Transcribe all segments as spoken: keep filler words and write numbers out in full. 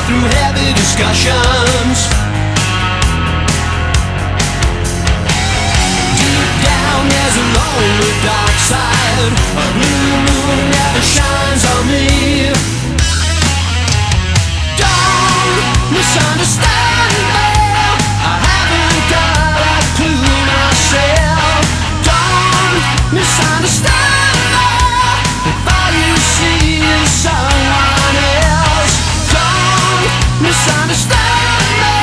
through heavy discussions. Deep down there's a lonely dark side. A blue moon never shines on me. Don't misunderstand me, I haven't got a clue myself. Don't misunderstand me, if all you see is someone else. Don't misunderstand me.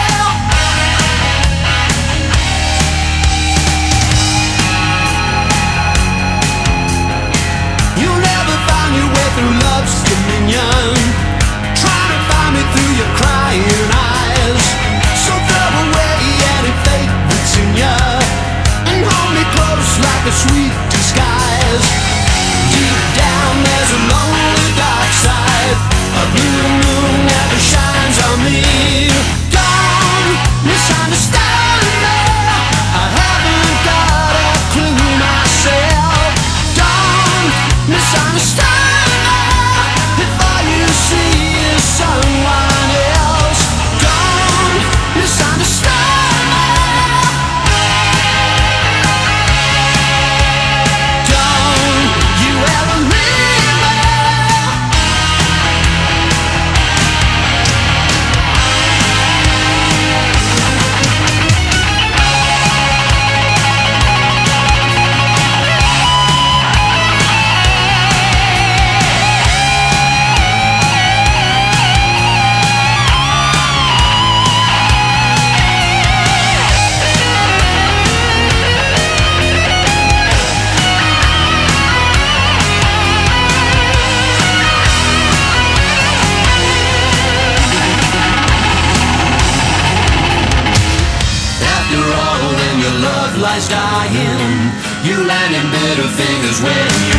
You'll never find your way through love's dominion, trying to find me through your crying eyes. So throw away any faith that's in ya, and hold me close like a sweet disguise. Deep down there's a lonely dark side. A blue moon never shines on me. Don't misunderstand me, I haven't got a clue myself. Don't misunderstand me, if all you see is someone else. Don't misunderstand me. Don't you ever leave me. After all, when your love lies dying, you land in bitter fingers when